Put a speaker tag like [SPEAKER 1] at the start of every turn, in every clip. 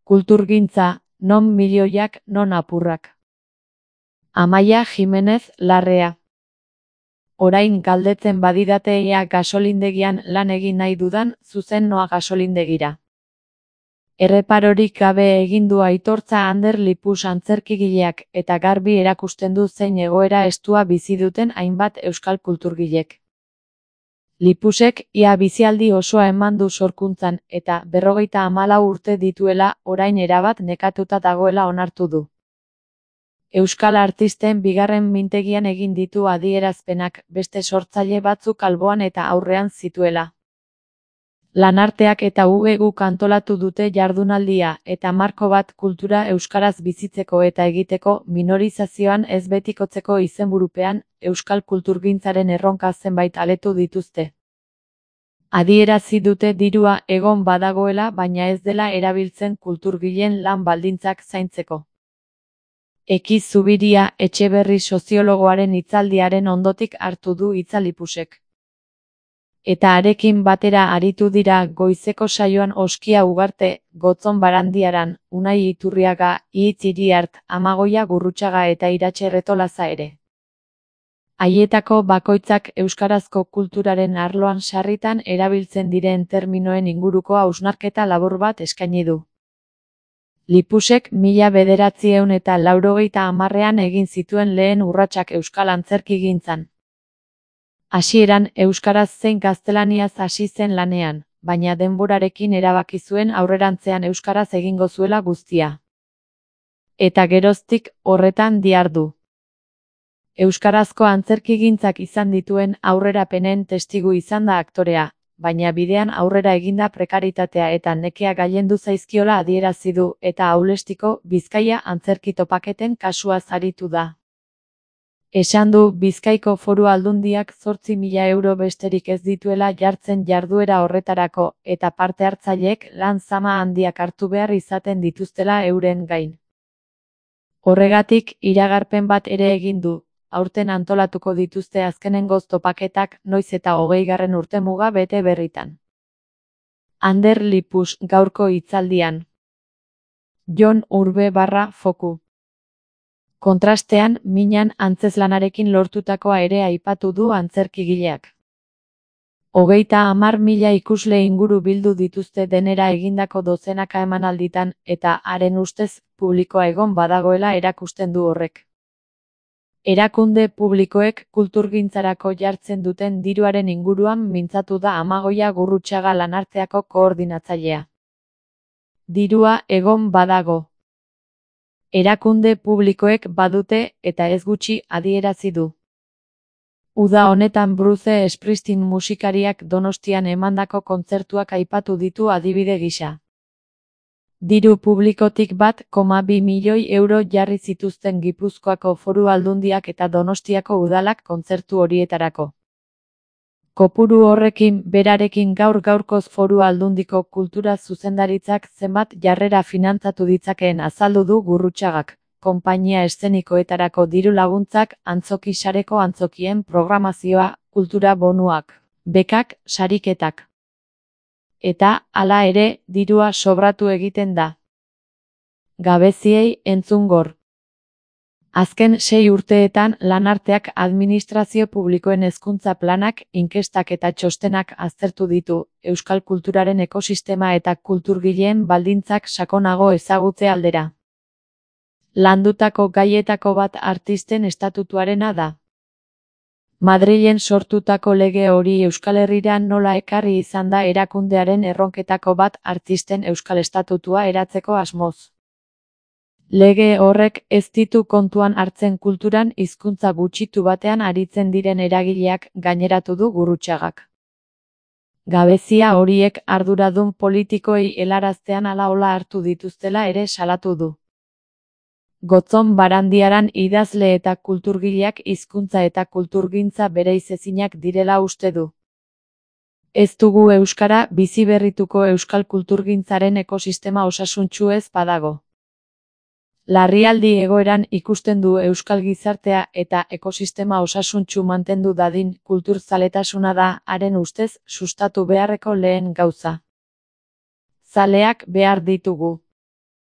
[SPEAKER 1] Kulturgintza, non milioiak, non apurrak. Amaia Jimenez Larrea. Orain galdetzen badidate ea gasolindegian lan egin nahi dudan, zuzen noa gasolindegira. Erreparorik gabe egin du aitortza Ander Lipus antzerkigileak eta garbi erakusten du zein egoera estua bizi duten hainbat euskal kulturgilek. Lipusek ia bizialdi osoa eman du sorkuntzan eta 54 urte dituela orain erabat nekatuta dagoela onartu du. Euskal artisten bigarren mintegian egin ditu adierazpenak beste sortzaile batzuk alboan eta aurrean zituela. Lanarteak eta UEGuk antolatu dute jardunaldia eta marko bat kultura euskaraz bizitzeko eta egiteko minorizazioan ez betikotzeko izenburupean euskal kulturgintzaren erronka zenbait aletu dituzte. Adierazi dute dirua egon badagoela baina ez dela erabiltzen kulturgileen lan baldintzak zaintzeko. Eki Zubiria Etxeberri soziologoaren hitzaldiaren ondotik hartu du hitza Lipusek. Eta harekin batera aritu dira goizeko saioan Oskia Ugarte, Gotzon Barandiaran, Unai Iturriaga, Ihitz Iriart, Amagoia Gurrutxaga eta Iratxe Retolaza ere. Haietako bakoitzak euskarazko kulturaren arloan sarritan erabiltzen diren terminoen inguruko hausnarketa labur bat eskaini du. Lipusek 1980ean egin zituen lehen urratsak euskal antzerkigintzan. Hasieran euskaraz zein gaztelaniaz hasi zen lanean, baina denborarekin erabaki zuen aurrerantzean euskaraz egingo zuela guztia. Eta geroztik horretan dihardu. Euskarazko antzerkigintzak izan dituen aurrerapenen testigu izan da aktorea, baina bidean aurrera eginda prekaritatea eta nekea gailendu zaizkiola adierazi du eta Aulestiko Bizkaia antzerki topaketen kasuaz aritu da. Esan du Bizkaiko Foru Aldundiak 8.000 euro besterik ez dituela jartzen jarduera horretarako eta parte hartzaileek lan zama handiak hartu behar izaten dituztela euren gain. Horregatik iragarpen bat ere egin du, aurten antolatuko dituzte azkenengoz topaketak noiz eta 20. urtemuga bete berritan. Ander Lipus gaurko hitzaldian. Jon Urbe/Foku. Kontrastean, minan antzezlanarekin lortutakoa ere aipatu du antzerkigileak. 30.000 ikusle inguru bildu dituzte denera egindako dozenaka emanalditan eta haren ustez publikoa egon badagoela erakusten du horrek. Erakunde publikoek kulturgintzarako jartzen duten diruaren inguruan mintzatu da Amagoia Gurrutxaga Lanarteako koordinatzailea. Dirua egon badago. Erakunde publikoek badute eta ez gutxi adierazi du. Uda honetan Bruce Springsteen musikariak Donostian emandako kontzertuak aipatu ditu adibide gisa. Diru publikotik 1,2 milioi euro jarri zituzten Gipuzkoako Foru Aldundiak eta Donostiako udalak kontzertu horietarako. Kopuru horrekin berarekin gaur-gaurkoz Foru Aldundiko kultura zuzendaritzak zenbat jarrera finantzatu ditzakeen azaldu du Gurrutxagak, konpainia eszenikoetarako diru laguntzak, antzoki sareko antzokien programazioa, kultura bonuak, bekak, sariketak. Eta, hala ere, dirua sobratu egiten da. Gabeziei entzun gor. Azken 6 urteetan Lanarteak administrazio publikoen hezkuntza planak, inkestak eta txostenak aztertu ditu, euskal kulturaren ekosistema eta kulturgileen baldintzak sakonago ezagutze aldera. Landutako gaietako bat artisten estatutuarena da. Madrilen sortutako lege hori Euskal Herrira nola ekarri izan da erakundearen erronketako bat artisten euskal estatutua eratzeko asmoz. Lege horrek ez ditu kontuan hartzen kulturan hizkuntza gutxitu batean aritzen diren eragileak gaineratu du Gurrutxagak. Gabezia horiek arduradun politikoei helaraztean ala-ola hartu dituztela ere salatu du. Gotzon Barandiaran idazle eta kulturgileak hizkuntza eta kulturgintza bereizezinak direla uste du. Ez dugu euskara biziberrituko euskal kulturgintzaren ekosistema osasuntsu ez badago. Larrialdi egoeran ikusten du euskal gizartea eta ekosistema osasuntsu mantendu dadin kulturzaletasuna da haren ustez sustatu beharreko lehen gauza. Zaleak behar ditugu.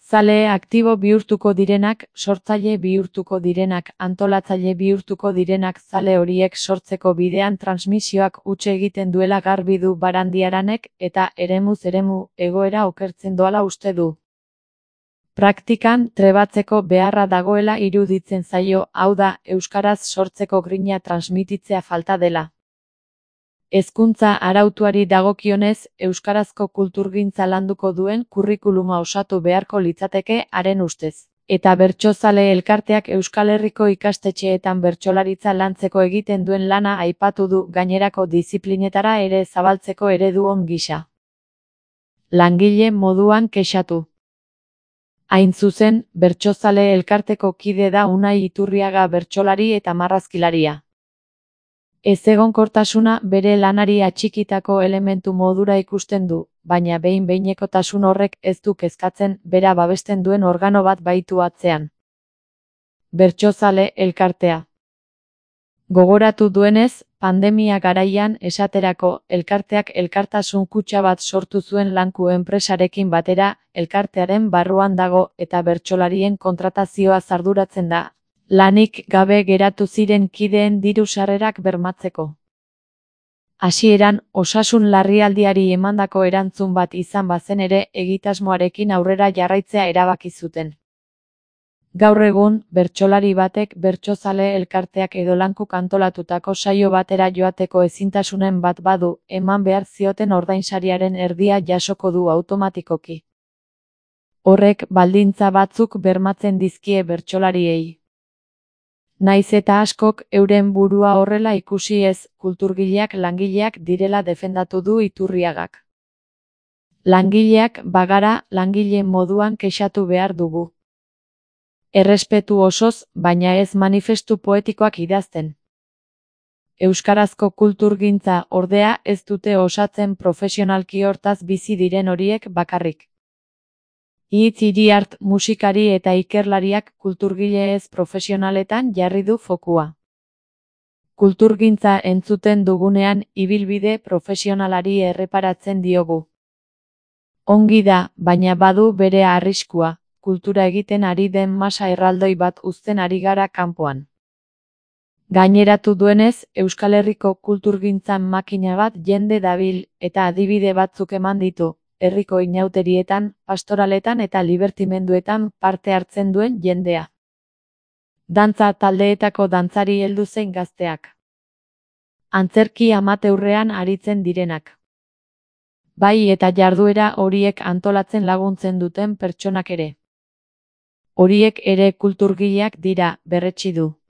[SPEAKER 1] Zale aktibo bihurtuko direnak, sortzaile bihurtuko direnak, antolatzaile bihurtuko direnak. Zale horiek sortzeko bidean transmisioak huts egiten duela garbi du Barandiaranek eta eremuz eremu egoera okertzen doala uste du. Praktikan trebatzeko beharra dagoela iruditzen zaio, hau da, euskaraz sortzeko grina transmititzea falta dela. Hezkuntza arautuari dagokionez, euskarazko kulturgintza landuko duen kurrikuluma osatu beharko litzateke haren ustez. Eta bertsozale elkarteak Euskal Herriko ikastetxeetan bertsolaritza lantzeko egiten duen lana aipatu du, gainerako diziplinetara ere zabaltzeko eredu on gisa. Langile moduan kexatu. Hain zuzen, bertsozale elkarteko kide da Unai Iturriaga bertsolari eta marrazkilaria. Ezegonkortasuna bere lanari atxikitako elementu modura ikusten du, baina behin-behinekotasun horrek ez du kezkatzen, bera babesten duen organo bat baitu atzean. Bertsozale elkartea. Gogoratu duenez, pandemia garaian esaterako, elkarteak elkartasun kutxa bat sortu zuen Lanku enpresarekin batera, elkartearen barruan dago eta bertsolarien kontratazioa arduratzen da. Lanik gabe geratu ziren kideen diru-sarrerak bermatzeko. Hasieran, osasun larrialdiari emandako erantzun bat izan bazen ere, egitasmoarekin aurrera jarraitzea erabaki zuten. Gaur egun, bertsolari batek bertsozale elkarteak edo Lankuk antolatutako saio batera joateko ezintasunen bat badu, eman behar zioten ordainsariaren erdia jasoko du automatikoki. Horrek baldintza batzuk bermatzen dizkie bertsolariei. Naiz eta askok euren burua horrela ikusi ez, kulturgileak langileak direla defendatu du Iturriagak. Langileak bagara, langile moduan kexatu behar dugu. Errespetu osoz, baina ez manifestu poetikoak idazten. Euskarazko kulturgintza ordea ez dute osatzen profesionalki hortaz bizi diren horiek bakarrik. Hitz Iriart musikari eta ikerlariak kulturgile ez profesionaletan jarri du fokua. Kulturgintza entzuten dugunean ibilbide profesionalari erreparatzen diogu. Ongi da, baina badu bere arriskua, kultura egiten ari den masa erraldoi bat uzten ari gara kanpoan. Gaineratu duenez, Euskal Herriko kulturgintzan makina bat jende dabil eta adibide batzuk eman ditu. Herriko inauterietan, pastoraletan eta libertimenduetan parte hartzen duen jendea. Dantza taldeetako dantzari heldu zein gazteak. Antzerki amateurrean aritzen direnak. Bai eta jarduera horiek antolatzen laguntzen duten pertsonak ere. Horiek ere kulturgileak dira, berretsi du.